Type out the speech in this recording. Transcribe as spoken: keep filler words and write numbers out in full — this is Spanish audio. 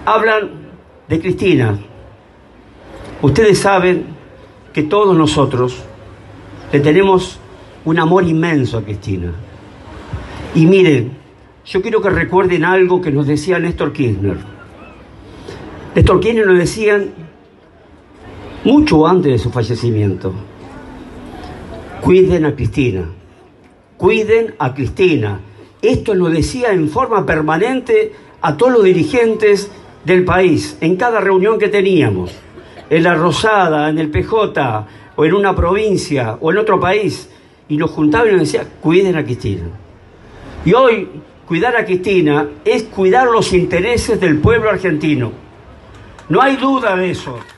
Hablan de Cristina. Ustedes saben que todos nosotros le tenemos un amor inmenso a Cristina. Y miren, yo quiero que recuerden algo que nos decía Néstor Kirchner. Néstor Kirchner nos decían mucho antes de su fallecimiento: cuiden a Cristina, cuiden a Cristina. Esto lo decía en forma permanente a todos los dirigentes del país, en cada reunión que teníamos, en La Rosada, en el P J, o en una provincia, o en otro país, y nos juntaban y nos decían, cuiden a Cristina. Y hoy, cuidar a Cristina es cuidar los intereses del pueblo argentino. No hay duda de eso.